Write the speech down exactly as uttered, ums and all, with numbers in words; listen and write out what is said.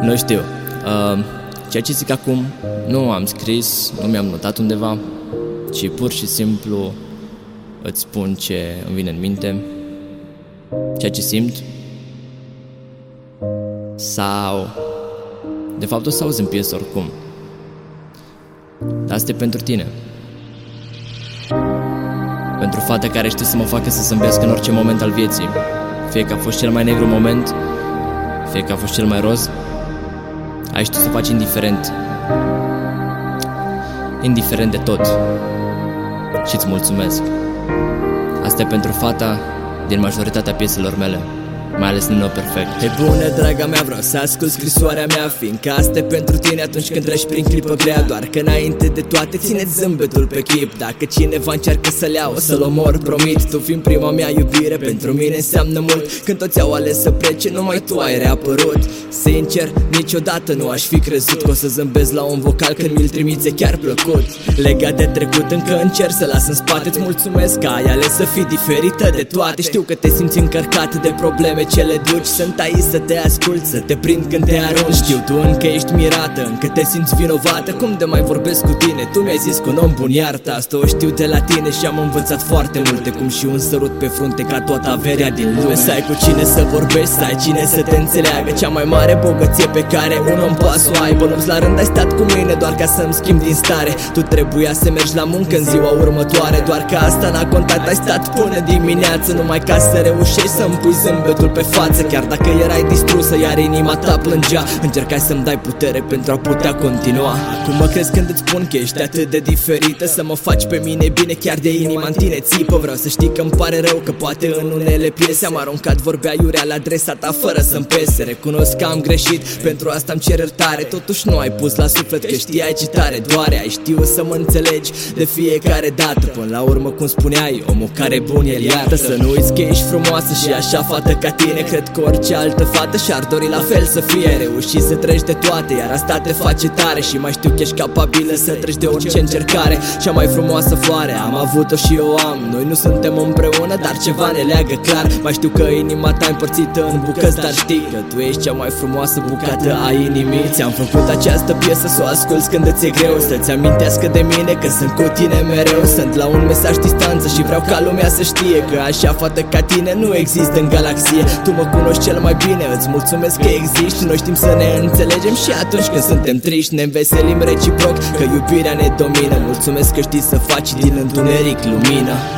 Nu știu, uh, ceea ce zic acum nu am scris, nu mi-am notat undeva, ci pur și simplu îți spun ce îmi vine în minte, ceea ce simt. Sau de fapt o să auzi în piesă oricum. Dar asta e pentru tine. Pentru fata care știe să mă facă să zâmbesc în orice moment al vieții. Fie că a fost cel mai negru moment, fie că a fost cel mai roz, ai știut să faci indiferent Indiferent de tot. Și îți mulțumesc. Asta e pentru fata din majoritatea pieselor mele, mai ales Nino Perfect. E bună, draga mea, vreau să ascult scrisoarea mea, fiindcă asta e pentru tine atunci când treci prin clipă grea. Doar că înainte de toate ține-ți zâmbetul pe chip. Dacă cineva încearcă să-l ia, o să-l omor, promit. Tu fiind prima mea iubire, pentru mine înseamnă mult. Când toți au ales să plece, numai tu ai reapărut. Sincer, niciodată nu aș fi crezut că o să zâmbesc la un vocal când mi-l trimiți, chiar plăcut. Legat de trecut, încă încerc să las în spate. Îți mulțumesc că ai ales să fii diferită de toate. Știu că te simți încărcat de probleme ce le duci. Sunt aici să te ascult, să te prind când te arunci. Știu, tu încă ești mirată, încă te simți vinovată. Cum de mai vorbesc cu tine? Tu mi-ai zis că un om bun iartă. Asta o știu de la tine și am învățat foarte multe, cum și un sărut pe frunte ca toată averea din lume. Să ai cu cine să vorbești, să ai cine să te înțeleagă. Cea mai mare bogăție pe care un om poate să o aibă. Nu-ți la rând ai stat cu mine doar ca să-mi schimb din stare. Tu trebuia să mergi la muncă în ziua următoare, doar că asta n-a contat. Ai stat până dimineață numai ca să reușești să-mi pui zâmbetul pe față. Chiar dacă erai distrusă, iar inima ta plângea, încercai să-mi dai putere pentru a putea continua. Acum mă crezi când îți spun că ești atât de diferită, să mă faci pe mine bine, chiar de inima în tine țipă. Vreau să știi că îmi pare rău că poate în unele piese am aruncat vorbe aiurea la adresa ta fără să-mi pese. Recunosc că am greșit, pentru asta îmi cer iertare. Totuși nu ai pus la suflet că știai ce tare doare. Ai știut să mă înțelegi de fiecare dată. Până la urmă, cum spuneai, omul care bun el iartă. Să nu uiți că ești frumoasă și așa fată ca tine. Cred că orice altă fată și-ar dori la fel să fie. Ai reușit să treci de toate, iar asta te face tare. Și mai știu că ești capabilă să treci de orice încercare. Cea mai frumoasă floare am avut-o și eu am. Noi nu suntem împreună, dar ceva ne leagă clar. Mai știu că inima ta împărțită în bucăți, dar știi că tu ești cea mai frumoasă bucată a inimii. Ți-am făcut această piesă să o asculți când îți e greu, să-ți amintească de mine că sunt cu tine mereu. Sunt la un mesaj distanță și vreau ca lumea să știe că așa fată ca tine nu există în galaxie. Tu mă cunoști cel mai bine, îți mulțumesc că existi. Noi știm să ne înțelegem și atunci când suntem triști ne înveselim reciproc, că iubirea ne domină. Mulțumesc că știi să faci din întuneric lumină.